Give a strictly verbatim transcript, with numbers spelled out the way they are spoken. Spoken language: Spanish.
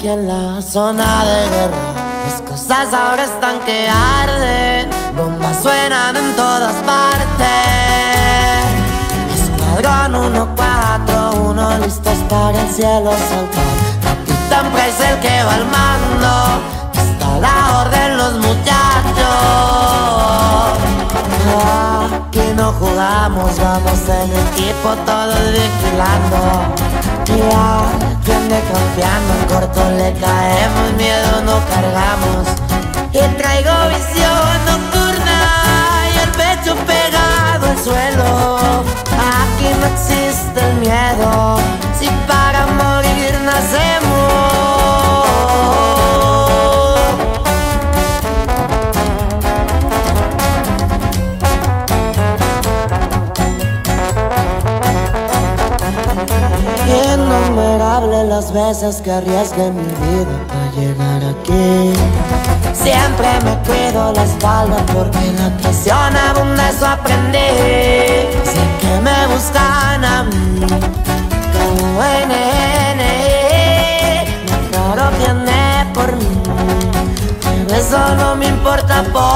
aquí en la zona de guerra. Las cosas ahora están que arden, bombas suenan en todas partes. Escuadrón uno cuatro uno, listos para el cielo saltar. Capitán Price el que va al mando, está la orden los muchachos. Aquí no jugamos, vamos en equipo todos vigilando. Ya, viene confiando, en corto le caemos, miedo no cargamos. Y traigo visión nocturna y el pecho pegado al suelo. Aquí no existe el miedo, si para morir nacemos. Innumerables las veces que arriesgué mi vida para llegar aquí. Siempre me cuido la espalda porque la traición abunda, eso aprendí. Sé que me buscan a mí, como N N, mi caro viene por mí. Pero eso no me importa por